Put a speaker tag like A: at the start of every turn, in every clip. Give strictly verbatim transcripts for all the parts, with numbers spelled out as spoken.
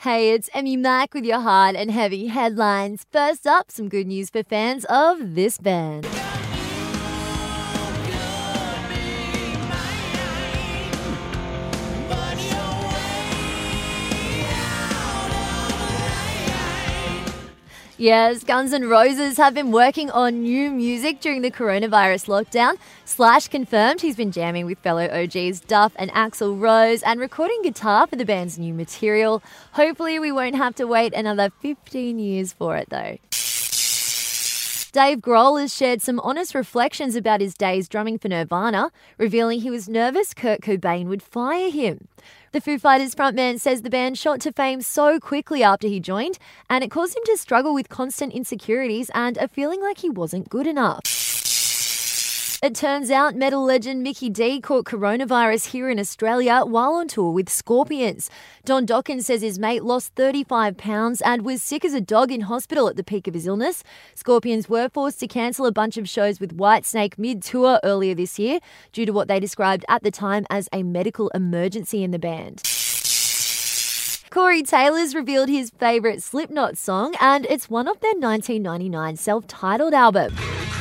A: Hey, it's Emmy Mac with your hard and heavy headlines. First up, some good news for fans of this band. Yes, Guns N' Roses have been working on new music during the coronavirus lockdown. Slash confirmed he's been jamming with fellow O Gs Duff and Axl Rose and recording guitar for the band's new material. Hopefully we won't have to wait another fifteen years for it though. Dave Grohl has shared some honest reflections about his days drumming for Nirvana, revealing he was nervous Kurt Cobain would fire him. The Foo Fighters frontman says the band shot to fame so quickly after he joined, and it caused him to struggle with constant insecurities and a feeling like he wasn't good enough. It turns out metal legend Mickey D caught coronavirus here in Australia while on tour with Scorpions. Don Dokken says his mate lost thirty-five pounds and was sick as a dog in hospital at the peak of his illness. Scorpions were forced to cancel a bunch of shows with Whitesnake mid-tour earlier this year due to what they described at the time as a medical emergency in the band. Corey Taylor's revealed his favourite Slipknot song, and it's one of their nineteen ninety-nine self-titled album.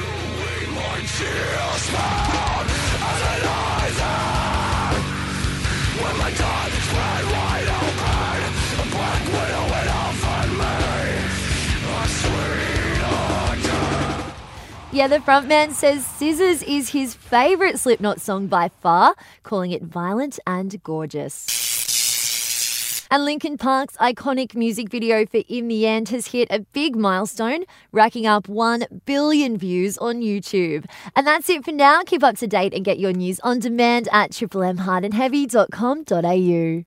A: Yeah, the frontman says Scissors is his favourite Slipknot song by far, calling it violent and gorgeous. And Linkin Park's iconic music video for In the End has hit a big milestone, racking up one billion views on YouTube. And that's it for now. Keep up to date and get your news on demand at triple m hard and heavy dot com dot a u.